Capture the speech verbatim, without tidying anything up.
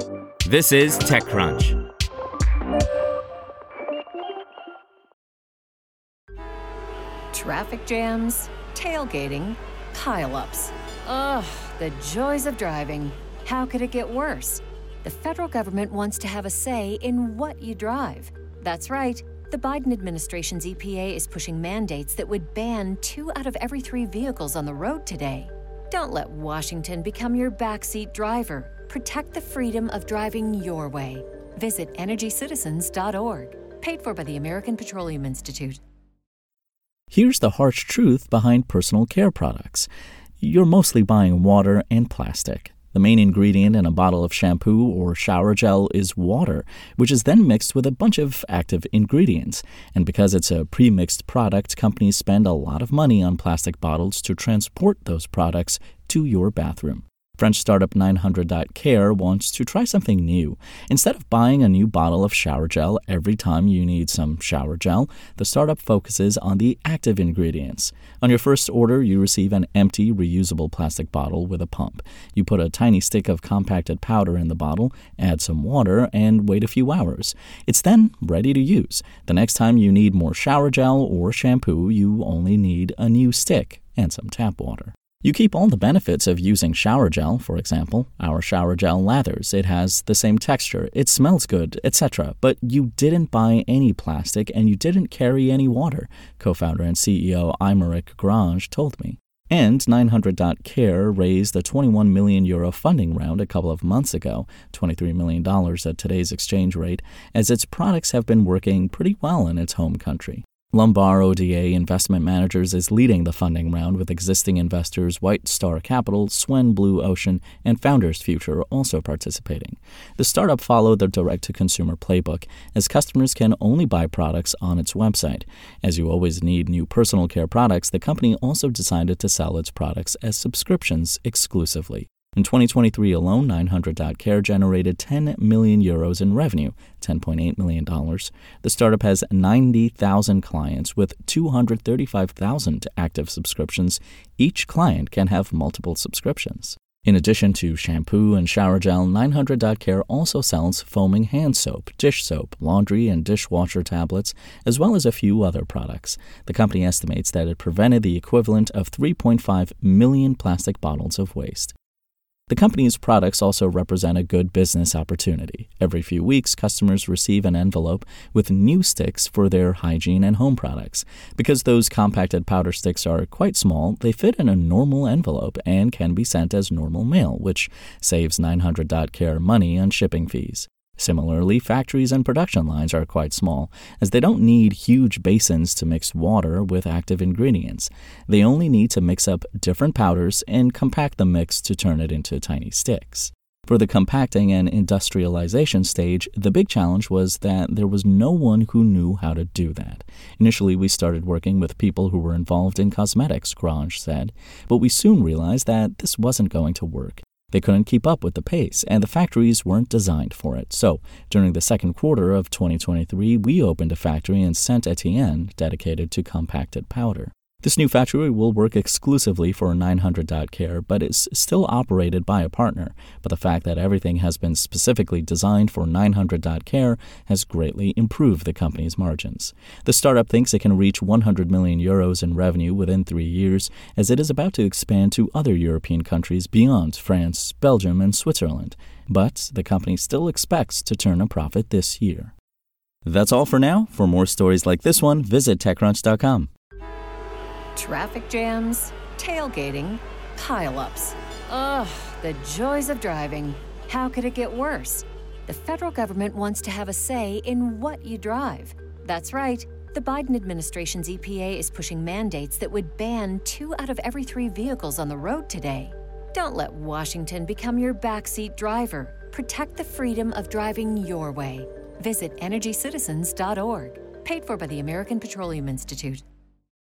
This is TechCrunch. Traffic jams, tailgating, pile-ups. Ugh, the joys of driving. How could it get worse? The federal government wants to have a say in what you drive. That's right. The Biden administration's E P A is pushing mandates that would ban two out of every three vehicles on the road today. Don't let Washington become your backseat driver. Protect the freedom of driving your way. Visit energy citizens dot org. Paid for by the American Petroleum Institute. Here's the harsh truth behind personal care products. You're mostly buying water and plastic. The main ingredient in a bottle of shampoo or shower gel is water, which is then mixed with a bunch of active ingredients. And because it's a pre-mixed product, companies spend a lot of money on plastic bottles to transport those products to your bathroom. French startup nine hundred dot care wants to try something new. Instead of buying a new bottle of shower gel every time you need some shower gel, the startup focuses on the active ingredients. On your first order, you receive an empty, reusable plastic bottle with a pump. You put a tiny stick of compacted powder in the bottle, add some water, and wait a few hours. It's then ready to use. The next time you need more shower gel or shampoo, you only need a new stick and some tap water. You keep all the benefits of using shower gel. For example, our shower gel lathers. It has the same texture, it smells good, et cetera. But you didn't buy any plastic and you didn't carry any water, co-founder and C E O Aymeric Grange told me. And nine hundred dot care raised a twenty-one million euro funding round a couple of months ago, twenty-three million dollars at today's exchange rate, as its products have been working pretty well in its home country. Lombard O D A Investment Managers is leading the funding round with existing investors White Star Capital, Swen Blue Ocean, and Founders Future also participating. The startup followed the direct-to-consumer playbook, as customers can only buy products on its website. As you always need new personal care products, the company also decided to sell its products as subscriptions exclusively. In twenty twenty-three alone, nine hundred dot care generated ten million euros in revenue, ten point eight million dollars. The startup has ninety thousand clients with two hundred thirty-five thousand active subscriptions. Each client can have multiple subscriptions. In addition to shampoo and shower gel, nine hundred dot care also sells foaming hand soap, dish soap, laundry and dishwasher tablets, as well as a few other products. The company estimates that it prevented the equivalent of three point five million plastic bottles of waste. The company's products also represent a good business opportunity. Every few weeks, customers receive an envelope with new sticks for their hygiene and home products. Because those compacted powder sticks are quite small, they fit in a normal envelope and can be sent as normal mail, which saves nine hundred dot care money on shipping fees. Similarly, factories and production lines are quite small, as they don't need huge basins to mix water with active ingredients. They only need to mix up different powders and compact the mix to turn it into tiny sticks. For the compacting and industrialization stage, the big challenge was that there was no one who knew how to do that. Initially, we started working with people who were involved in cosmetics, Grange said, but we soon realized that this wasn't going to work. They couldn't keep up with the pace, and the factories weren't designed for it. So, during the second quarter of twenty twenty-three, we opened a factory in Saint-Étienne dedicated to compacted powder. This new factory will work exclusively for nine hundred dot care, but is still operated by a partner. But the fact that everything has been specifically designed for nine hundred dot care has greatly improved the company's margins. The startup thinks it can reach one hundred million euros in revenue within three years, as it is about to expand to other European countries beyond France, Belgium, and Switzerland. But the company still expects to turn a profit this year. That's all for now. For more stories like this one, visit TechCrunch dot com. Traffic jams, tailgating, pile-ups. Ugh, the joys of driving. How could it get worse? The federal government wants to have a say in what you drive. That's right. The Biden administration's E P A is pushing mandates that would ban two out of every three vehicles on the road today. Don't let Washington become your backseat driver. Protect the freedom of driving your way. Visit energy citizens dot org. Paid for by the American Petroleum Institute.